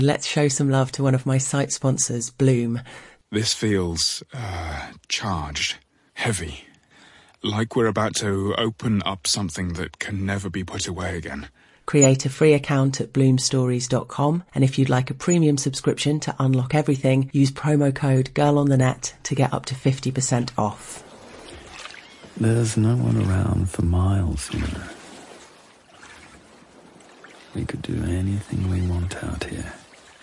Let's show some love to one of my site sponsors, Bloom. This feels, charged, heavy. Like we're about to open up something that can never be put away again. Create a free account at bloomstories.com, and if you'd like a premium subscription to unlock everything, use promo code GIRLONTHENET to get up to 50% off. There's no one around for miles, you know. We could do anything we want out here.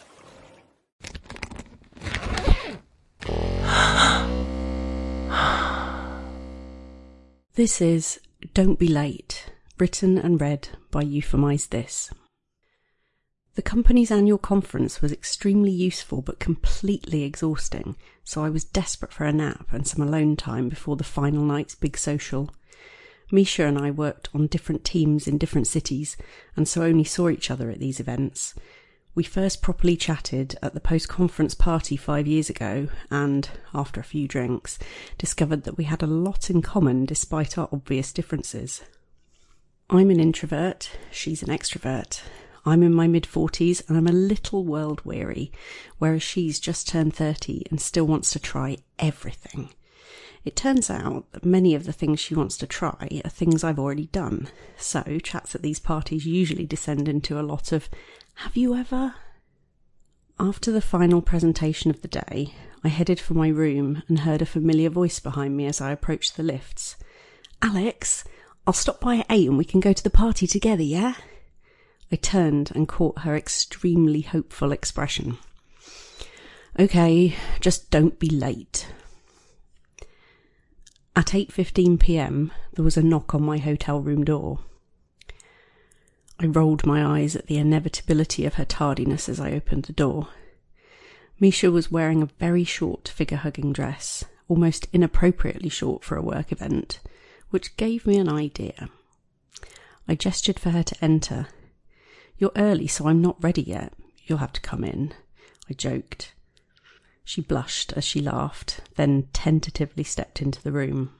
This is Don't Be Late, written and read by Euphemize This. The company's annual conference was extremely useful but completely exhausting, so I was desperate for a nap and some alone time before the final night's big social. Misha and I worked on different teams in different cities, and so only saw each other at these events. We first properly chatted at the post-conference party 5 years ago and, after a few drinks, discovered that we had a lot in common despite our obvious differences. I'm an introvert, she's an extrovert. I'm in my mid-40s and I'm a little world-weary, whereas she's just turned 30 and still wants to try everything. It turns out that many of the things she wants to try are things I've already done, so chats at these parties usually descend into a lot of "Have you ever?" After the final presentation of the day, I headed for my room and heard a familiar voice behind me as I approached the lifts. "Alex, I'll stop by at 8 and we can go to the party together, yeah?" I turned and caught her extremely hopeful expression. "Okay, just don't be late." At 8:15 p.m, there was a knock on my hotel room door. I rolled my eyes at the inevitability of her tardiness as I opened the door. Misha was wearing a very short figure-hugging dress, almost inappropriately short for a work event, which gave me an idea. I gestured for her to enter. "You're early, so I'm not ready yet. You'll have to come in," I joked. She blushed as she laughed, then tentatively stepped into the room.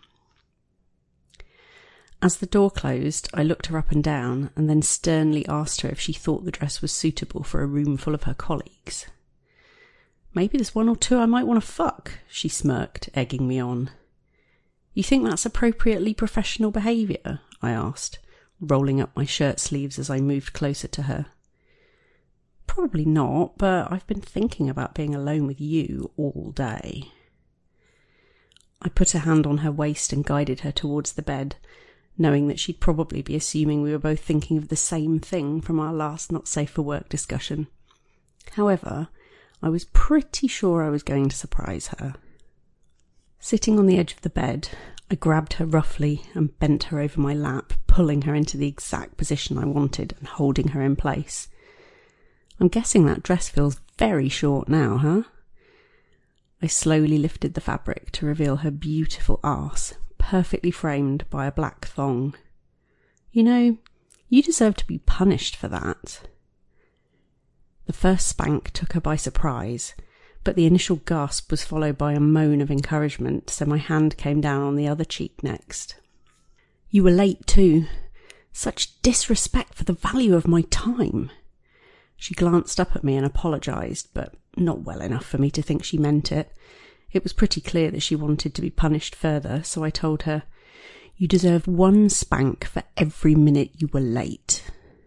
As the door closed, I looked her up and down and then sternly asked her if she thought the dress was suitable for a room full of her colleagues. "Maybe there's one or two I might want to fuck," she smirked, egging me on. "You think that's appropriately professional behaviour?" I asked, rolling up my shirt sleeves as I moved closer to her. "Probably not, but I've been thinking about being alone with you all day." I put a hand on her waist and guided her towards the bed, knowing that she'd probably be assuming we were both thinking of the same thing from our last not safe for work discussion. However, I was pretty sure I was going to surprise her. Sitting on the edge of the bed, I grabbed her roughly and bent her over my lap, pulling her into the exact position I wanted and holding her in place. "I'm guessing that dress feels very short now, huh?" I slowly lifted the fabric to reveal her beautiful arse, perfectly framed by a black thong. "You know, you deserve to be punished for that." The first spank took her by surprise, but the initial gasp was followed by a moan of encouragement, so my hand came down on the other cheek next. "You were late too. Such disrespect for the value of my time." She glanced up at me and apologised, but not well enough for me to think she meant it. It was pretty clear that she wanted to be punished further, so I told her, "You deserve 1 spank for every minute you were late."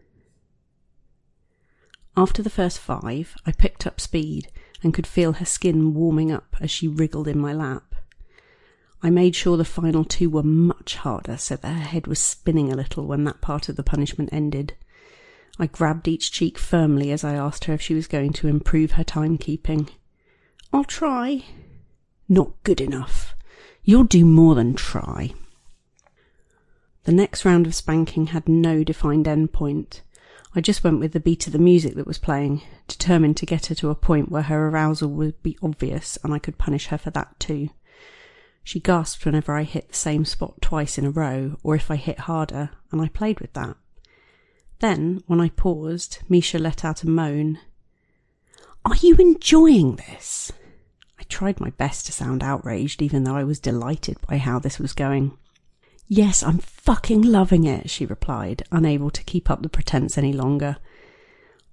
After the first 5, I picked up speed and could feel her skin warming up as she wriggled in my lap. I made sure the final 2 were much harder so that her head was spinning a little when that part of the punishment ended. I grabbed each cheek firmly as I asked her if she was going to improve her timekeeping. "I'll try." "Not good enough. You'll do more than try." The next round of spanking had no defined endpoint. I just went with the beat of the music that was playing, determined to get her to a point where her arousal would be obvious and I could punish her for that too. She gasped whenever I hit the same spot twice in a row, or if I hit harder, and I played with that. Then, when I paused, Misha let out a moan. "Are you enjoying this?" I tried my best to sound outraged, even though I was delighted by how this was going. "Yes, I'm fucking loving it," she replied, unable to keep up the pretense any longer.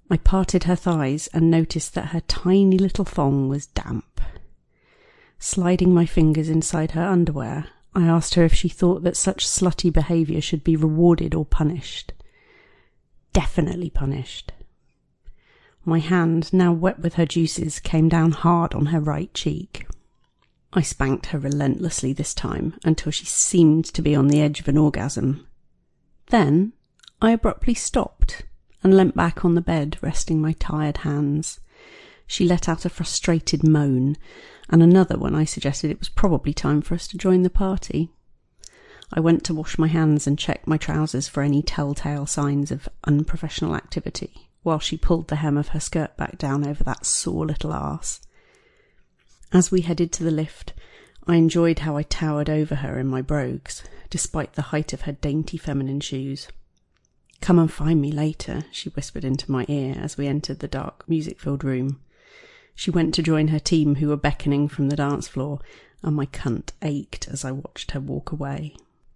I parted her thighs and noticed that her tiny little thong was damp. Sliding my fingers inside her underwear, I asked her if she thought that such slutty behaviour should be rewarded or punished. Definitely punished. My hand, now wet with her juices, came down hard on her right cheek. I spanked her relentlessly this time, until she seemed to be on the edge of an orgasm. Then I abruptly stopped and leant back on the bed, resting my tired hands. She let out a frustrated moan, and another when I suggested it was probably time for us to join the party. I went to wash my hands and check my trousers for any telltale signs of unprofessional activity, while she pulled the hem of her skirt back down over that sore little arse. As we headed to the lift, I enjoyed how I towered over her in my brogues, despite the height of her dainty feminine shoes. "Come and find me later," she whispered into my ear as we entered the dark, music-filled room. She went to join her team, who were beckoning from the dance floor, and my cunt ached as I watched her walk away.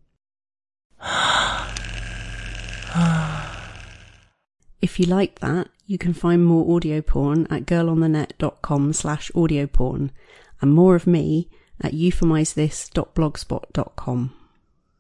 If you liked that, you can find more audio porn at girlonthenet.com/audioporn and more of me at euphemizethis.blogspot.com.